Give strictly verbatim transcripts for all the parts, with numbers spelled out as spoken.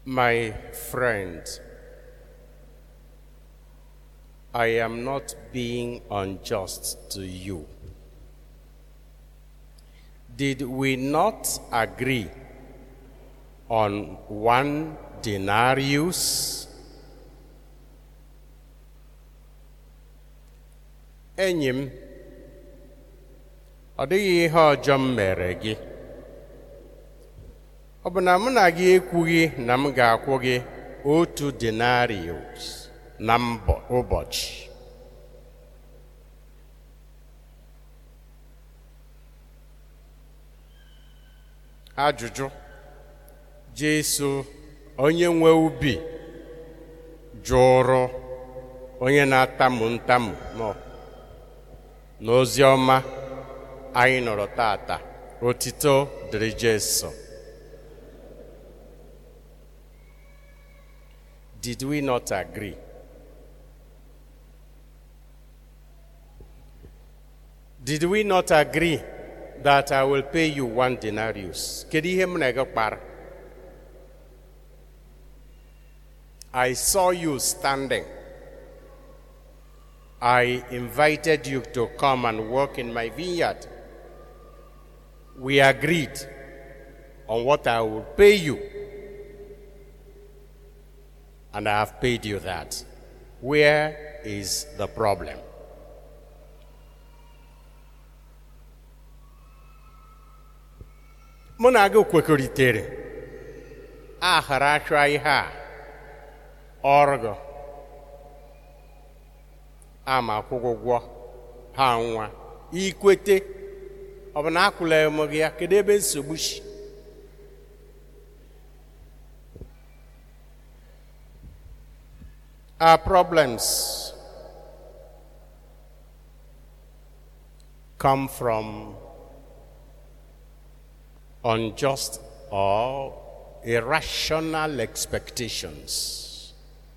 My friend, I am not being unjust to you. Did we not agree on one denarius? Enyi m, ọ dịghị ihe ọjọọ m mere gị. Ọ bụ na mụ na gị ekwughị na m ga-akwụ gị otu denarius na ụbọchị. Ajụjụ: Jesu onye nwe ubi jụrụ onye na-atamu ntamu nọ n'ozi ọma anyị nọrọ tata. Otito dịrị Jesu. Did we not agree? Did we not agree that I will pay you one denarius? Kedu ihe m na gị kpara? I saw you standing. I invited you to come and work in my vineyard. We agreed on what I would pay you. And I have paid you that. Where is the problem? Mụ na gị kwekọrịtara ahara achọ ihe a ọrụ gị ama akwụkwọ ụgwọ ha nwa ikwete ọ bụ na akwụla m gị ya. Kedu ebe nsogbu shi? Our problems come from unjust or irrational expectations.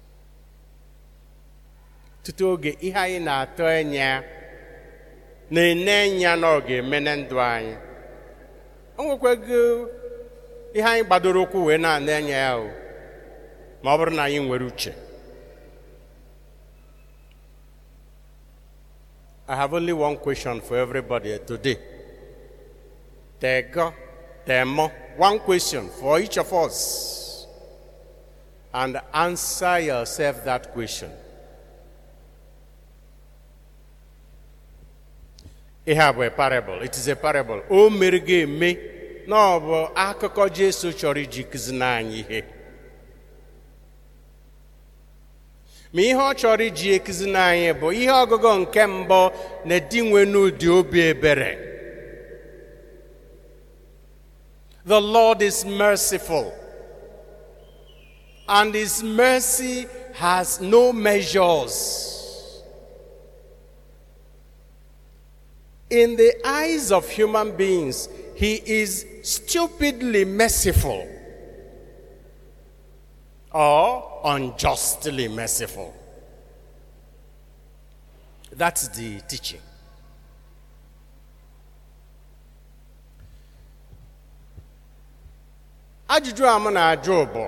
Tutu oge ihe anyị na-atụ anya na-ene anya na ọ ga-eme na ndụ anyị. O nwekwago ihe anyị gbadoro ụkwụ wee na-ane anya ya o, ma ọ bụrụ na anyị nwere uche. I have only one question for everybody today. Tego, Temo, one question for each of us. And answer yourself that question. I have a parable. It is a parable. O merge me. No, but akụkọ Jesu chọrọ iji kụzi anyị ihe. Ma ihe ọ chọrọ iji ekuzi anyị bụ ihe ọgụgụ nke mbụ na di nwe n'ụdị obi ebere. The Lord is merciful, and His mercy has no measures. In the eyes of human beings, He is stupidly merciful or unjustly merciful. That's the teaching. Ajụjụ a m na-ajụ bụ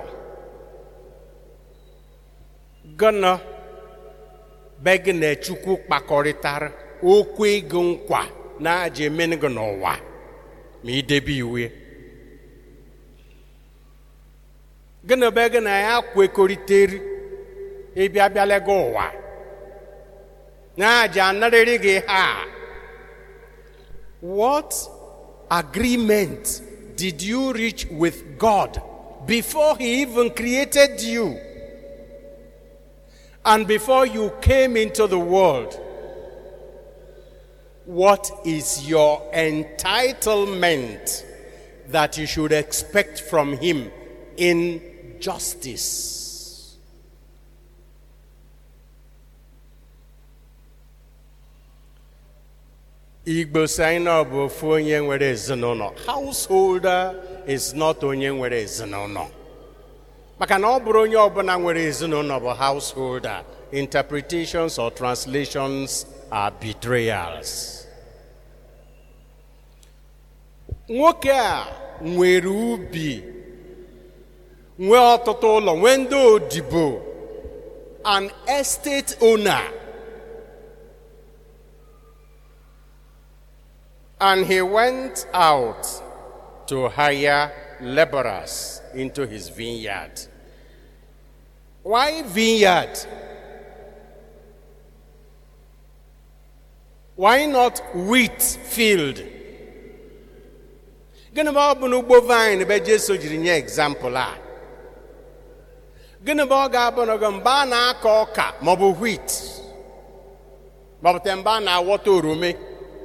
gịnị be gị na Chukwu kpakọrịtara okwu ego nkwa na-aja emeni gị n'ụwa ma idebe iwu ya? Gịnị be gị na ya kwekọrịtara ịbịa bịala gị ụwa na-aja anarịrị gị ha? What agreement did you reach with God before He even created you and before you came into the world? What is your entitlement that you should expect from Him in justice? Igbo say na bụ ofu onye nwere ezinụlọ. Householder is not onye nwere ezinụlọ. Maka na ọ bụrụ onye ọbụla nwere ezinụlọ bụ householder. Interpretations or translations are betrayals. Nwoke a nwere ubi nwe ọtụtụ ụlọ, nwe ndị odibo, an estate owner. And he went out to hire laborers into his vineyard. Why vineyard? Why not wheat field? Gịnị bụ ọ bụ n'ugbo vine be Jesu jiri nye example a? Gịnị bụ ọ ga-abụ na mgbe a na-akọ ọka maọbụ wheat maọbụ mgbe a na-awọta orome?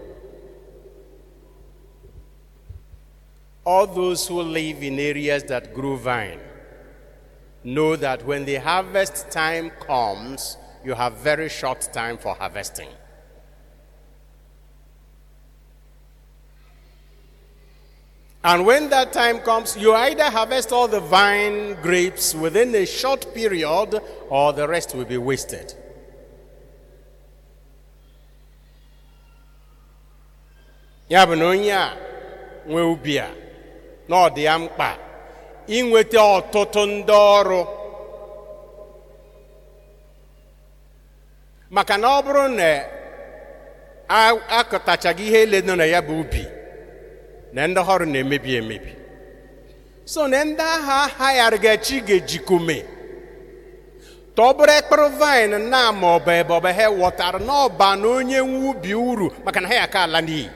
All those who live in areas that grow vine know that when the harvest time comes, you have very short time for harvesting. And when that time comes, you either harvest all the vine grapes within a short period, or the rest will be wasted. Ya bụ na onye a nwe ubi a na ọ dị ya mkpa inweta ọtụtụ ndị ọrụ, maka na ọ bụrụ na akọtachaghị ihe ele nọ na ya bụ ubi, na ndị ọrụ na-emebi emebi. So na ndị agha hayar ga-echi ga-ejikome tọbụrụ ekpere vine na ma ọ bụ ebe ọ bụ ha wọtara n'ọba na onye nwe ubi uru, maka na ha ya ka ala n'iyi.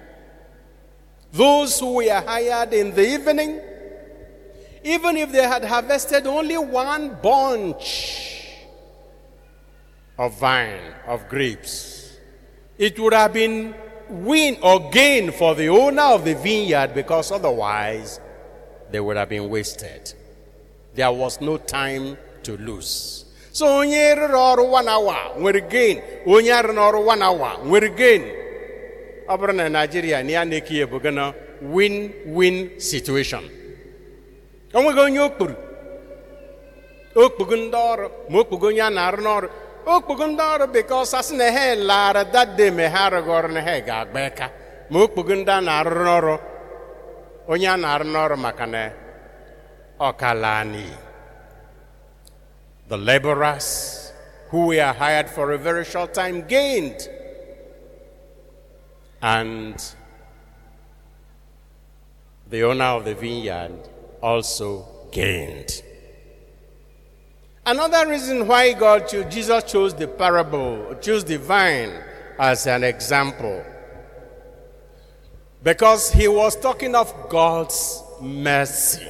Those who were hired in the evening, even if they had harvested only one bunch of vine, of grapes, it would have been win or gain for the owner of the vineyard, because otherwise they would have been wasted. There was no time to lose. So onye rụrụ ọrụ one hour nwere gain, onye rụrụ ọrụ one hour nwere gain. Ọ bụrụ na Nigeria na ya na-eki bụ gana win-win situation. Onwego onye okpuru okpugo ndị ọrụ ma okpugo onye a na-arụ n'ọrụ, okpugo ndị ọrụ because asị na ha lara that day me ha arụghị ọrụ na ha ga-agba aka, ma okpugo ndị a na-arụ n'ọrụ onye a na-arụ n'ọrụ maka na ọkalani. The laborers who were hired for a very short time gained, and the owner of the vineyard also gained. Another reason why God chose, Jesus chose the parable, chose the vine as an example, because he was talking of God's mercy,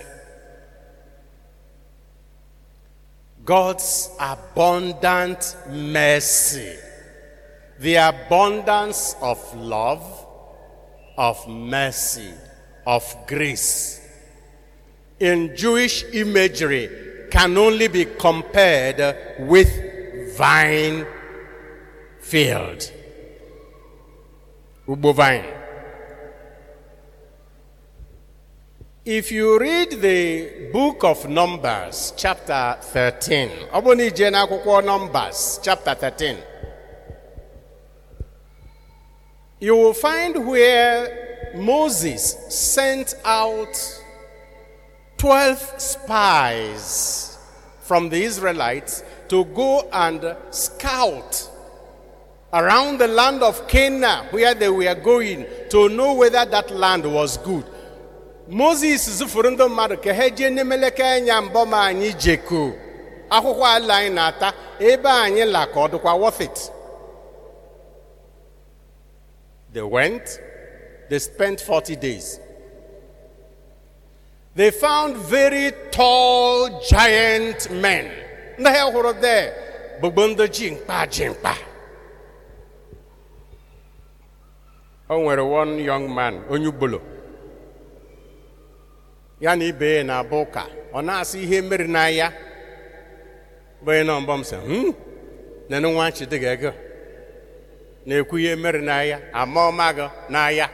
God's abundant mercy, the abundance of love, of mercy, of grace. In Jewish imagery, can only be compared with vine field. Ubo vine. If you read the book of Numbers, chapter thirteen, Oboni Jena Akwụkwọ Numbers, chapter thirteen, you will find where Moses sent out twelve spies from the Israelites to go and scout around the land of Canaan where they were going to know whether that land was good. Moses zufuru ndị mmadụ ka ha jee n'emeleke anya mbọ ma anyị jeko akwụkwọ ala anyị na-ata ebe anyị la ka ọ dịkwa worth it. They went, they spent forty days. They found very tall, giant men. Ndị ha hụrụ there, bugbondo jimkpa jimkpa. O nwere one young man, onye ugbolo. Ya na ibe na boka, ọ na-asị ihe mere na ya. Bụ na mbọ m sị, "Hmm, na no nwa chide ga-ego." Na-ekwu ihe mere na ya, ama ọmago na ya.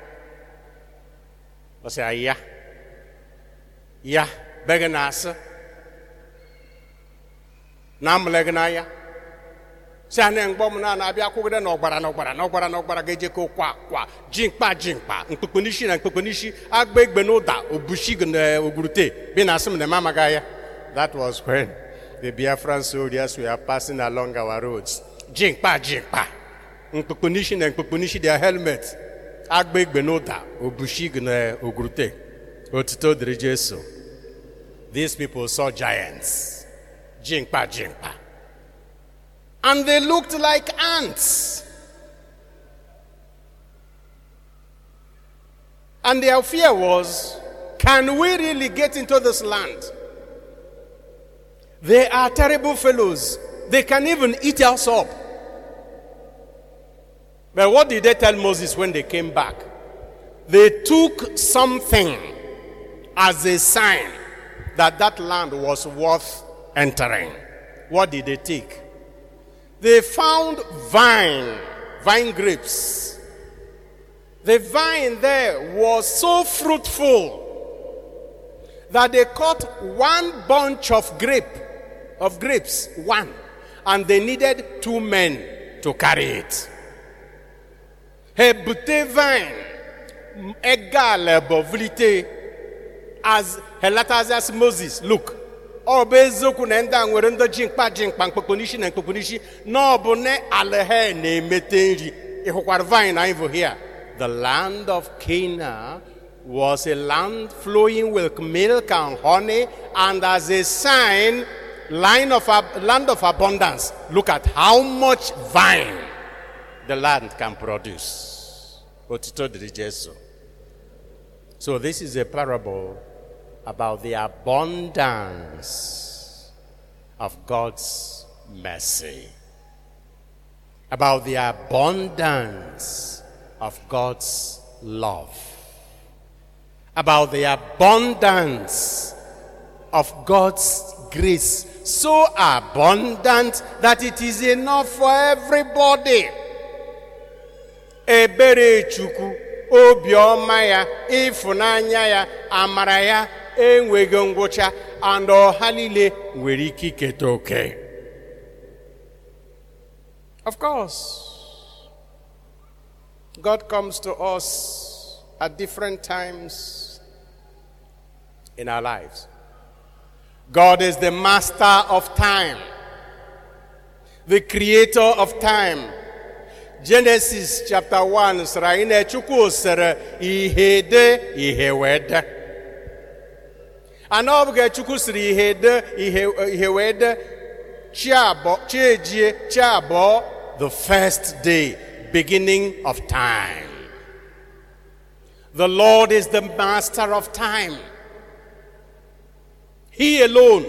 Ọ sị ya. Ya, bege na asị. Na amụlegị na ya. Si a na-mgbọ m na na-abịa kwụgide na ọgbara na ọgbara na ọgbara na ọgbara ga-eje ka kwa kwa jimkpa jimkpa mkpekpenishi na mkpekpenishi agba egbe n'ụda obushi na ogurute bi na asị m na m amaghị ya. That was when the Biafran soldiers were passing along our roads. Jinkpa, jinkpa. Nkpukunishi and nkpukunishi their helmets. Agbeg benota, obushigna ogrute. Otito drijeso. These people saw giants. Jinkpa, jinkpa. And they looked like ants. And their fear was, can we really get into this land? They are terrible fellows. They can even eat us up. But what did they tell Moses when they came back? They took something as a sign that that land was worth entering. What did they take? They found vine, vine grapes. The vine there was so fruitful that they caught one bunch of grape, of grapes, one, and they needed two men to carry it. Hebute vine, egal bovlite, as Helatazas Moses, look. Obezoku nenda ngwerendo jinkpa jinkpa nkpokonishi na nkpokonishi no bone alehe ne metenji ihokwar vine over here. The land of Canaan was a land flowing with milk and honey, and as a sign, line of land of abundance. Look at how much vine the land can produce. So this is a parable about the abundance of God's mercy, about the abundance of God's love, about the abundance of God's grace, so abundant that it is enough for everybody. Ebere Chukwu, obiọma ya, ịfụnanya ya, amara ya, enweghị ngwụcha, and ọha niile nwere ike iketa oke. Of course, God comes to us at different times in our lives. God is the master of time, the creator of time. Genesis chapter one, Sraine Chukwu sere ihe de ihe wede. Anobge Chukwu sere ihe de ihe wede. Chiabo, chieje, chiabo, the first day, beginning of time. The Lord is the master of time. He alone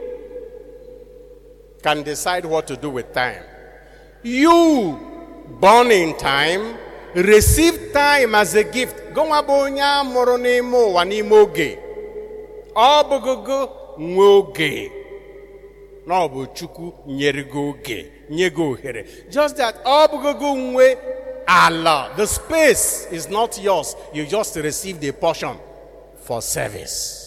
can decide what to do with time. You, born in time, receive time as a gift. Go abonya moronemo wanimoge. Obogogo nwoge. No bu chuku nyerigoge. Nyego here. Just that obogogo nwe Allah. The space is not yours. You just received a portion for service.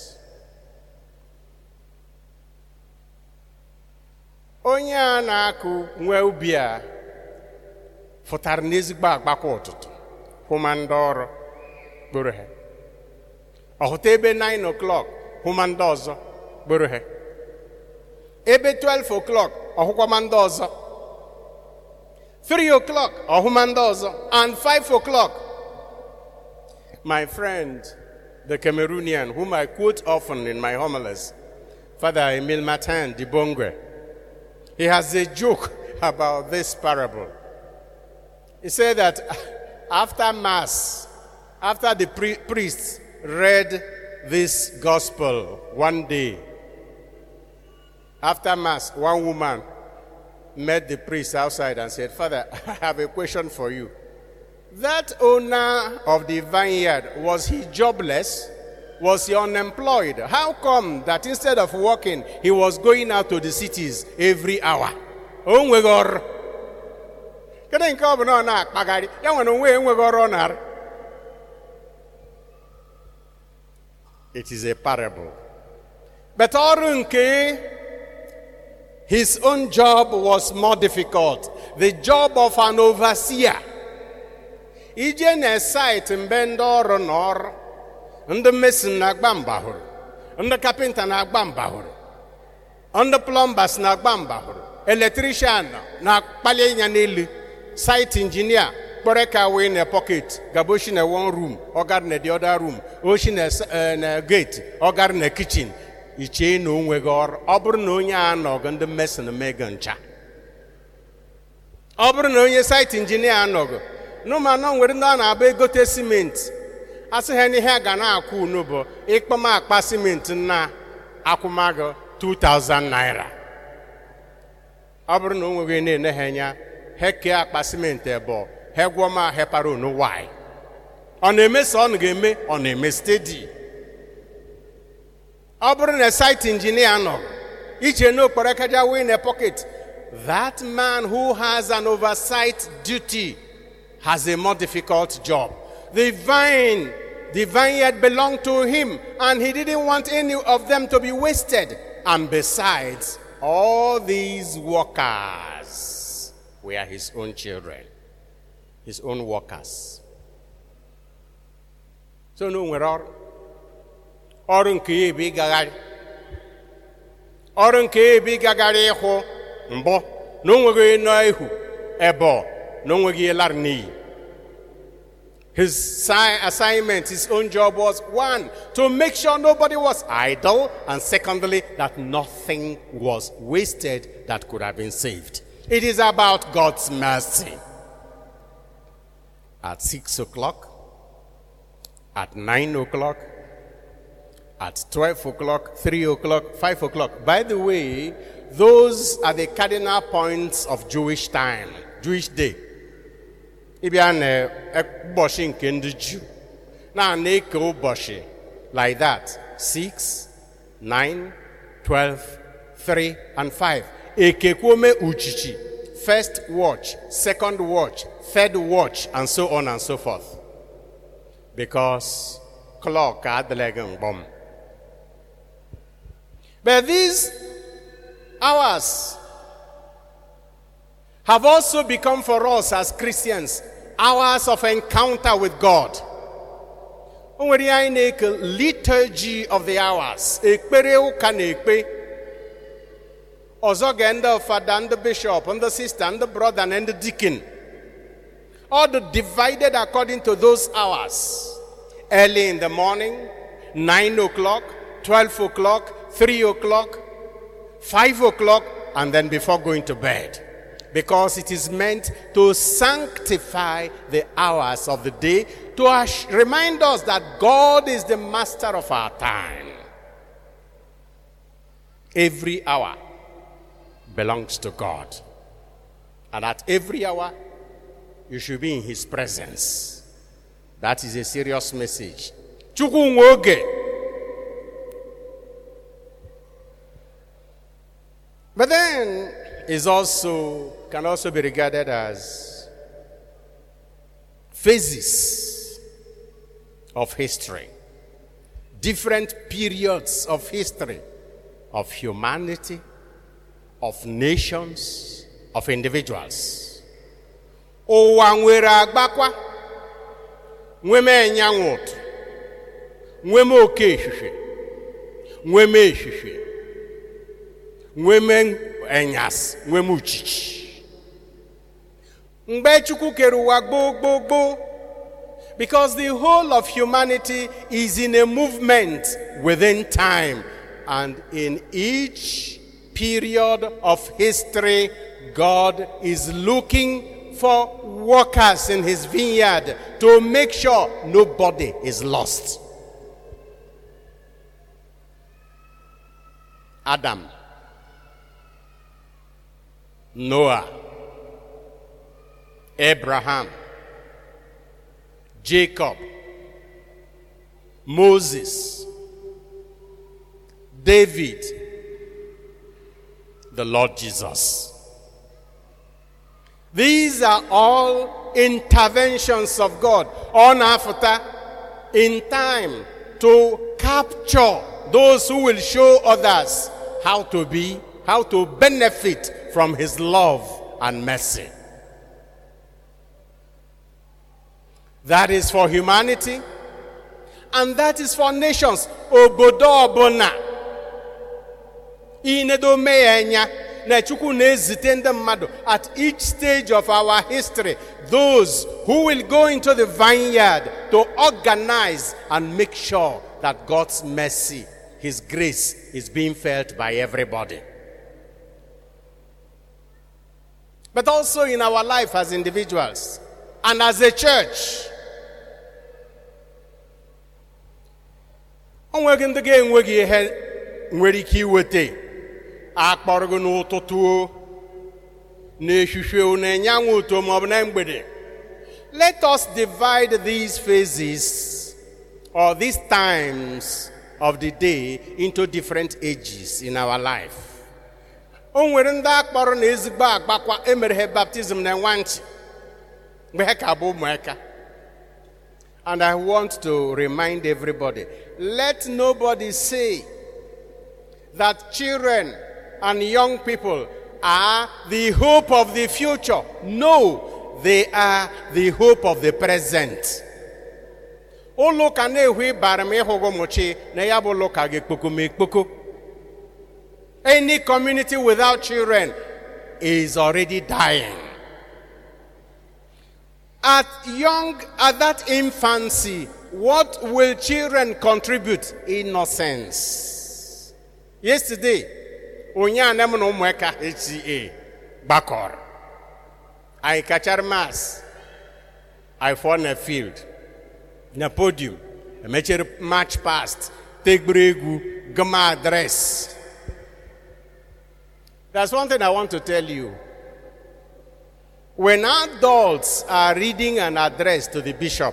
Onye a na-akụ nwe ubi a fụtara n'ezigbo agbakwa ụtụtụ hụma ndị ọrụ gburu ha. Ọ hụta ebe nine o'clock hụma ndị ọzọ gburu ha. Ebe twelve o'clock ọ hụkwama ndị ọzọ. three o'clock ọ hụma ndị ọzọ. And five o'clock. My friend, the Cameroonian, whom I quote often in my homilies, Father Emile Martin Dibongwe, he has a joke about this parable. He said that after Mass, after the pri- priests read this gospel one day, after Mass, one woman met the priest outside and said, Father, I have a question for you. That owner of the vineyard, was he jobless? Was he unemployed? How come that instead of working, he was going out to the cities every hour? It is a parable. But Orunke, his own job was more difficult. The job of an overseer. Ije site mbendo nor. And the mason na gbamba huru. And the carpenter na gbamba huru. Under plumbers na gbamba hụrụ. Electrician na kpali nya n'elu. Site engineer kporeka away in a pocket. Gaboshi na one room. Ogar na the other room. Oshi na uh, gate. Ogar na kitchen. Iche no onwe gị ọrụ. Ọ bụrụ na onye a nọgụ ndị mesi na mega ncha. Ọ bụrụ na onye site engineer anọgụ. N'ụma nọ nwere ndị a na-aba egote cement. Asị ha n'ihe a ga na-akwụ unu bụ ịkpọma akpa cement na akwụmago two thousand naira. Ọ bụrụ na o nweghị na-ene ha anya ha kee akpa cement ebe ha gwọ ma hepara unu why. Ọ na-eme sọ ọ ga-eme ọ na-eme steady. Ọ bụrụ na site engineer nọ iche na okporo kaja wee in a pocket, that man who has an oversight duty has a more difficult job. The vine, the vineyard belonged to him, and he didn't want any of them to be wasted. And besides, all these workers were his own children, his own workers. So no nwere ọrụ. Ọrụ nke ya ebe ịgagharị. Ọrụ nke ya ebe ịgagharị ịhụ mbọ na o nweghị nọ ihu ebe na o nweghị ịlara n'iyi. His assignment, his own job was, one, to make sure nobody was idle, and secondly, that nothing was wasted that could have been saved. It is about God's mercy. At six o'clock, at nine o'clock, at twelve o'clock, three o'clock, five o'clock. By the way, those are the cardinal points of Jewish time, Jewish day. Ịbịa na ụbọchị nke ndị Jew na na-eke ụbọchị like that, six, nine, twelve, three, and five. Ekekwome uchichi, first watch, second watch, third watch, and so on and so forth. Because clock adịleghị bomb. But these hours have also become for us as Christians hours of encounter with God. Liturgy of the hours. Ozoge and the father and the bishop and the sister and the brother and the deacon. All the divided according to those hours. Early in the morning, nine o'clock, twelve o'clock, three o'clock, five o'clock, and then before going to bed. Because it is meant to sanctify the hours of the day, to remind us that God is the master of our time. Every hour belongs to God. And at every hour, you should be in his presence. That is a serious message. Chukwu nwoge. But then, is also can also be regarded as phases of history, different periods of history, of humanity, of nations, of individuals. Ụwa nwere agbakwa, nweme enyanwụtụ, nweme oke ehihie, nweme ehihie, nweme enyas, nweme uchichi. Mgbe Chukwu kere ụwa gbo gbo gbo, because the whole of humanity is in a movement within time, and in each period of history, God is looking for workers in his vineyard to make sure nobody is lost. Adam, Noah, Abraham, Jacob, Moses, David, the Lord Jesus. These are all interventions of God on after in time to capture those who will show others how to be, how to benefit from his love and mercy. That is for humanity, and that is for nations. Obodo obona. inedo meyenya na Chukwu na-ezite ndị mmadụ at each stage of our history, those who will go into the vineyard to organize and make sure that God's mercy, His grace is being felt by everybody. But also in our life as individuals and as a church. Onwege ndị ga-enweghị ihe nwere ike iweta akpọrọ gị n'ụtụtụ n'ehihie n'anyanwụ ụtọ ma ọ bụ na mgbede. Let us divide these phases or these times of the day into different ages in our life. O nwere ndị akpọrọ na ezigbo agbakwa emere ha baptism na nwanchi mgbe ha ka bụ ụmụaka. And I want to remind everybody, let nobody say that children and young people are the hope of the future. No, they are the hope of the present. Ụlọ ka na-ehu ịbara m ịhụgo mụchi na ya bụ ụlọ ka ga-ekpoko m ekpoko. Any community without children is already dying. At young, at that infancy, what will children contribute? Innocence. Yesterday, Onya Nemono Mweka H C A, Bakor. I catch mass. I found a field. Na podium. A major march past. Take bregu, gama address. There's one thing I want to tell you. When adults are reading an address to the bishop,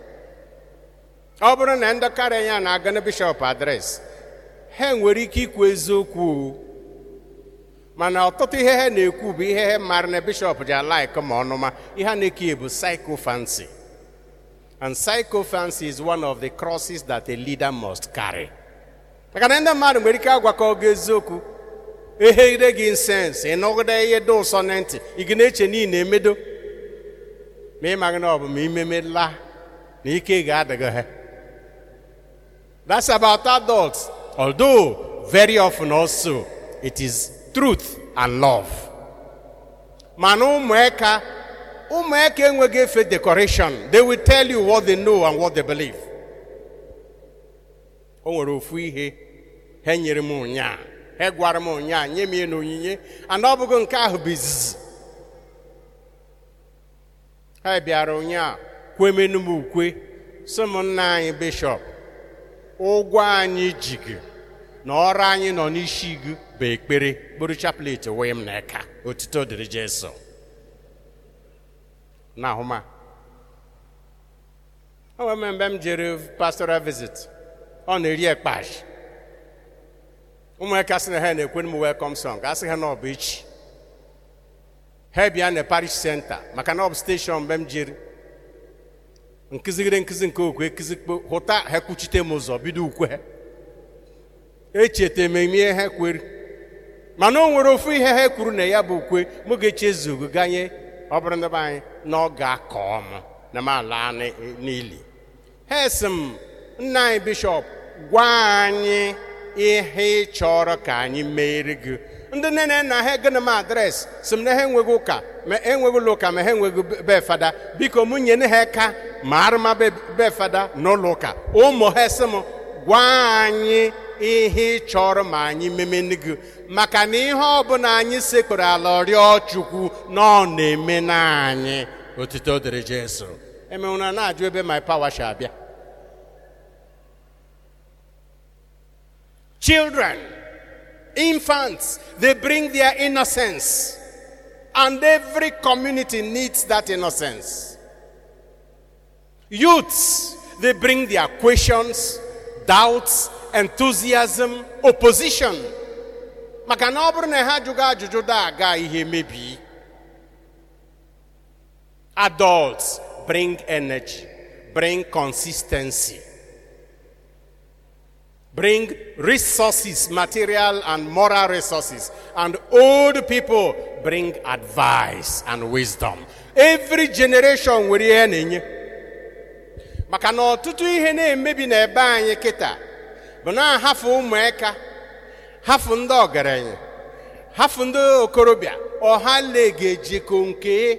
Obron and the Karayan are going to bishop address. Hen weriki kwezoku. Mana ototi he ne kubi he marne bishop ja like come on ma. Iha ne kibu psychophancy. And psychophancy is one of the crosses that a leader must carry. Makanenda madu werika gwako gezoku. Ehe gị sense enogide ihe do sonenti igneche ni na emedo me magna obu me memela na ike ga-adaga ha. That's about adults, although very often also it is truth and love. Mana ụmụaka ụmụaka enweghị efe decoration. They will tell you what they know and what they believe. O nwere ofu ihe ha nyere m ụnyaa. He gwara m ụnyaa nye m ihe n'onyinye and ọ bụghị nke ahụ bụ izizi. Ha bịara ụnyaa kwemenu m ukwe sị m nna anyị bishọp ụgwọ anyị ji gị na ọrụ anyị nọ n'isi gị bụ ekpere bụrụ chaplet wee m n'aka otito dịrị Jesu. Na ahụma o nwere mgbe m jere pastoral visit ọ na-eri ekpash. Ụmụaka sị na ha na-ekwenu m welcome song asị ha na ọ bụ echi ha bịa na parish center maka na ọ bụ station mgbe m jiri nkụzigide nkụzi nke okwe kụzikpo hụta ha kwuchite m ụzọ bido ukwe ha echeta m ihe ha kwere mana o nwere ofu ihe ha kwuru na ya bụ ukwe m ga-echezugo ganye ọ bụrụ ndị anyị na ọ ga-akọ m na m ala n'ili. Ha sị m nna anyị bishọp gwa anyị ihe ị chọrọ ka anyị mere gị. Ndị nne na ha gịnị m adreesị sị m na ha enweghị ụka ma enweghị ụlọ ụka ma ha enweghị be fada biko m nye ha aka ma arụma be fada n'ụlọ ụka. Ụmụ ha sị m gwa anyị ihe ị chọrọ ma anyị memene gị maka na ihe ọbụla anyị sekpere ala rịọ Chukwu na ọ na-eme na anyị otito dịrị Jesu. Emewụna na-ajụ ebe my power shall abịa. Children, infants, they bring their innocence. And every community needs that innocence. Youths, they bring their questions, doubts, enthusiasm, opposition. Maka na ọ bụrụ na ha jụga ajụjụ da aga ihe mebi. Adults bring energy, bring consistency. Bring resources, material and moral resources. And old people bring advice and wisdom. Every generation will hear nenye. Maka na ọtụtụ ihe na-emebi na ebe anyị kịta bụ na ahafụ ụmụaka hafụ ndị ọgaranya, hafụ ndị okorobịa, ọha legejeko nke.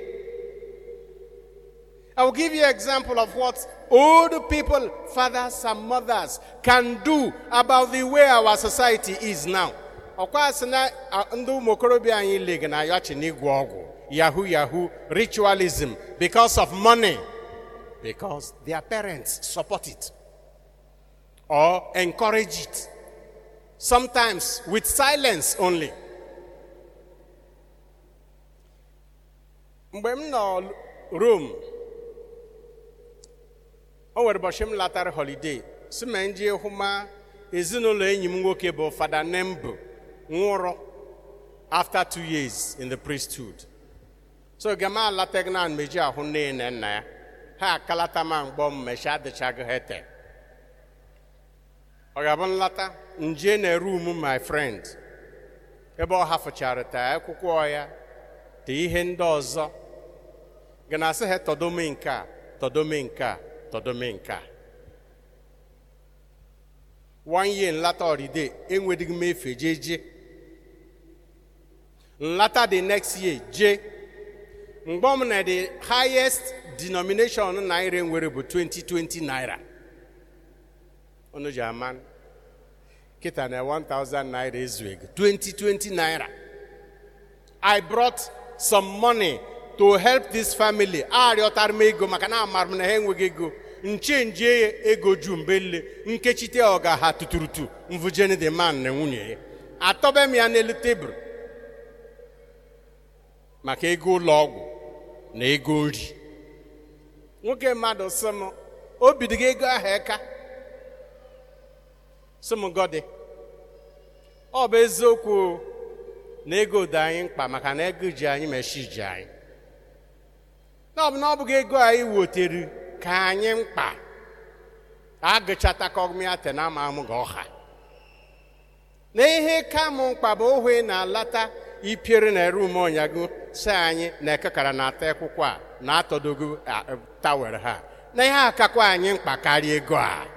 I will give you an example of what old people, fathers and mothers, can do about the way our society is now. Ọkwa sị na ndị ụmụ okorobịa anyị leg na ayọchị n'igwe ọgwụ, yahoo yahoo, ritualism, because of money, because their parents support it or encourage it, sometimes with silence only. Mgbe m nọ Rome, o nwere ụbọchị m latara holiday, si ma nje hụma ezinụlọ enyi m nwoke bụ Fada Nembo nwụrụ after two years in the priesthood. So gama lategna meji ahụ nne na nna ya, ha akalata ma mgbọ m mechi adịchaghị hete. Ọ ga-abụ nlata nje na room my friend, ebe ọ hafụchara ta akwụkwọ ya te ihe ndị ọzọ, gana sị ha tọdome nke a, tọdome nke a, tọdome nke a. One year nlata holiday enwedịghị m efe jeje. Nlata the next year je. Mgbe m na the highest denomination naira nwere bụ twenty twenty naira. Onu German kita na one thousand naira ezuego. twenty twenty naira. I brought some money to help this family. Arịọtara m ego maka na amara m na ha enweghị ego. Nchenje ego ju mbele nkechite ọga ha tuturutu mvujene the man na nwunye ya. Atọbe m ya n'elu tebụl maka ego ụlọ ọgwụ na ego nri. Nwoke mmadụ sị m o bidigo ego ahụ eka. Sị m gọdị, ọ bụ eziokwu na ego dị anyị mkpa maka na ego ji anyị meshi ji anyị. Na ọ bụ na ọ bụghị ego anyị wotere ka anyị mkpa agụchata kọgmiate na ama amụ gị ọha. Na ihe ka mụ mkpa bụ ohu na-alata ipiere na rum ọnyago si anyị na-ekekara na-ata akwụkwọ a na-atọdogo tawere ha. Na ihe akakwa anyị mkpa karịa ego a.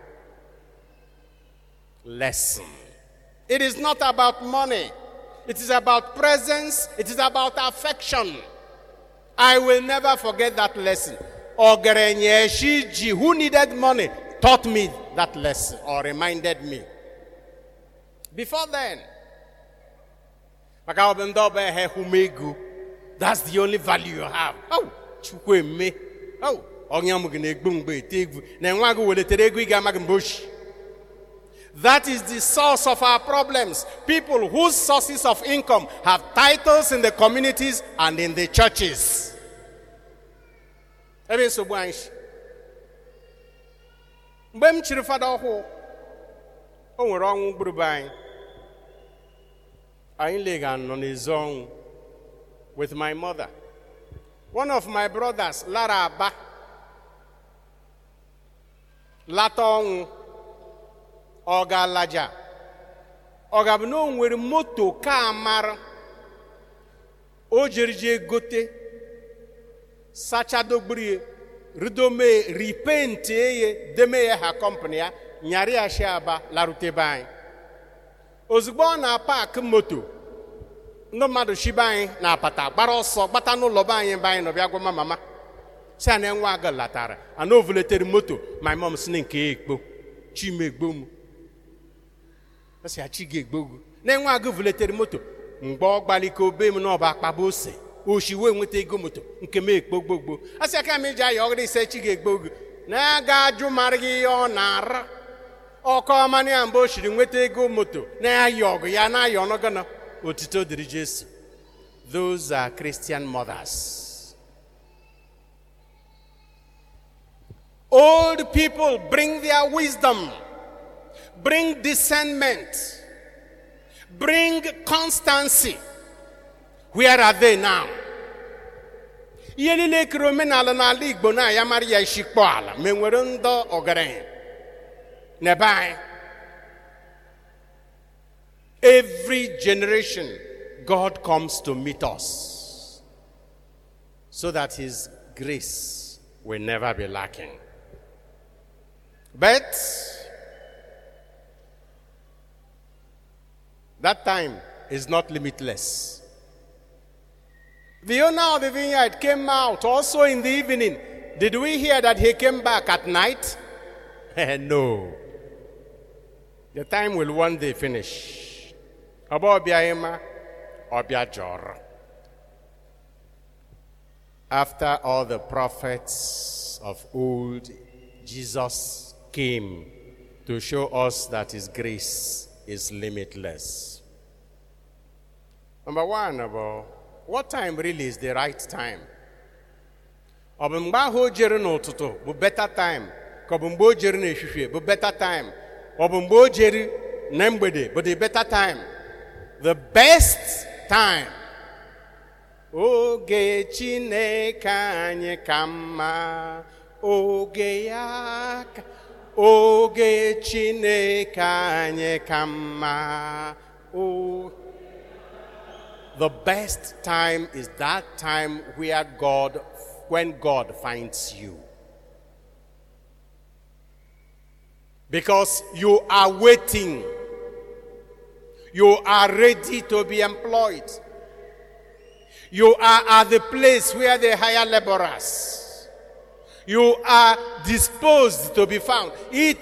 Lesson. It is not about money. It is about presence. It is about affection. I will never forget that lesson. Ogerenye Shiji, who needed money, taught me that lesson or reminded me. Before then, that's the only value you have. Oh, chukweme. Oh, that is the source of our problems. People whose sources of income have titles in the communities and in the churches. Ebe nsogbu anyị. Mgbe m chiri fada ọhụụ, o nwere ọnwụ gburu anyị. Anyị lega nọ n'ezi ọnwụ with my mother. One of my brothers, Lara Aba, lata ọnwụ, ọ ga-alaja. Ọ ga-abụ na o nwere moto ka amara. O jerije gote sachado gbrie ridome repent ye deme ya ha company ya nyari ya shi Aba larute bai. Ozugbo ọ na park moto, ndị mmadụ shiba anyị na apata gbara ọsọ gbata n'ụlọ be anyị be anyị nọ bịa gwa mama si a na-enwe aga latara ana ovuletere moto. My mom si nke ekpo chime egbo m si achi ga egbo gu na-enwe aga ovuletere moto. Mgbe ọ gbalike obe m n'ọba akpaba ose oshiwe nweta ego moto nke m ekpo gbogbo. Asị aka m iji ayọ ọgịrị ise chi ga egbo gu na aga ajụ mara gị ihe ọ na-ara ọkọ mani ya mgbe o shiri nweta ego moto na ayọ ọgụ ya na ayọ ọnọgọnọ. Otito dịrị Jesu. Those are Christian mothers. Old people bring their wisdom, bring discernment, bring constancy. Where are they now? Yelile kromenala na ala Igbo na ya mara ya ishikpo ala me nwere ndo ogaren nebai. Every generation God comes to meet us so that his grace will never be lacking. But That time is not limitless. The owner of the vineyard came out also in the evening. Did we hear that he came back at night? No. The time will one day finish. About Biaima or Biajor. After all the prophets of old, Jesus came to show us that his grace is limitless. Number one, about what time really is the right time? Obumba jere n'ụtụtụ bụ better time ka obumbo jere n'ehihie bụ better time. Obumbo jere na mgbede bụ the better time. The best time. Oge Chineke anyị ka mma, oge ya ka, oge Chineke anyị ka mma. Oh, the best time is that time where God, when God finds you. Because you are waiting. You are ready to be employed. You are at the place where they hire laborers. You are disposed to be found.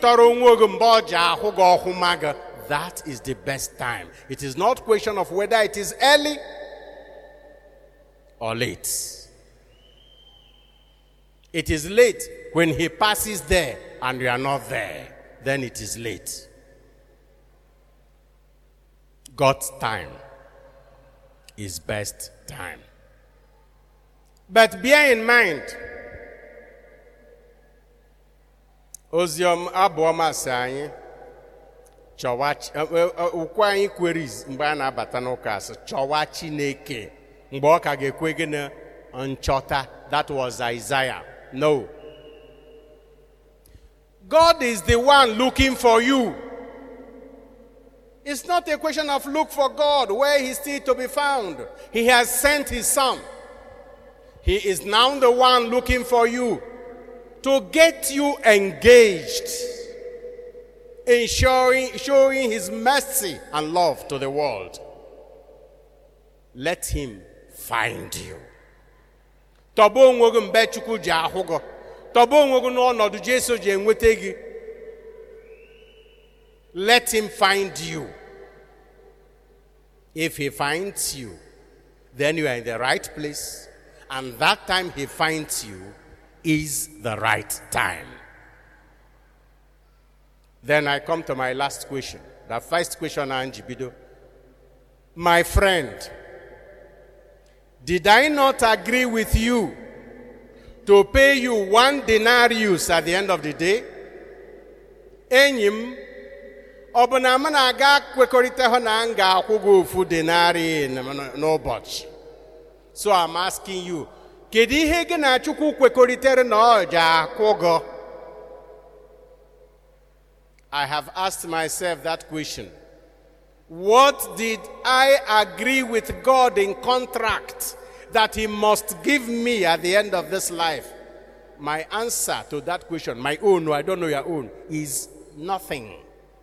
That is the best time. It is not a question of whether it is early or late. It is late when he passes there and you are not there. Then it is late. God's time is best time. But bear in mind, Oziom Abuoma saying, Chawach, Ukwa queries, Mbana Batanokas, Chawachi Neke, Mboka Gekwegena, Unchota, that was Isaiah. No. God is the one looking for you. It's not a question of look for God, where he's still to be found. He has sent his son. He is now the one looking for you to get you engaged in showing, showing his mercy and love to the world. Let him find you. Tobo nwogo mbe Chukwu ji ahụgo. Tobo nwogo n'ọnọdụ Jesu ji enwete gị. Let him find you. If he finds you, then you are in the right place, and that time he finds you is the right time. Then I come to my last question. The first question, Anjibido. My friend, did I not agree with you to pay you one denarius at the end of the day? Enyim, ọbụna m na-aga kwekọrịta hụ na m ga-akwụ gị ofu denari n'ụbọchị. So I'm asking you, kedu ihe gị na Chukwu kwekọrịtere na ọ ji akwụ gị? I have asked myself that question. What did I agree with God in contract that he must give me at the end of this life? My answer to that question, my own, no, I don't know your own, is nothing.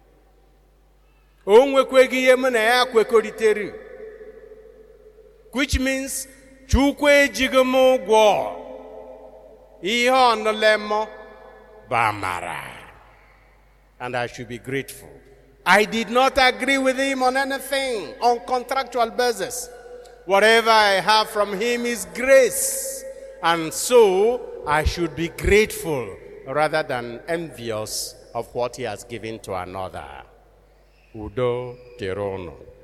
Which means, Chukwe jigomo gwo, ihe onolemo bamara. And I should be grateful. I did not agree with him on anything, on contractual basis. Whatever I have from him is grace. And so, I should be grateful rather than envious of what he has given to another. Udo Terono.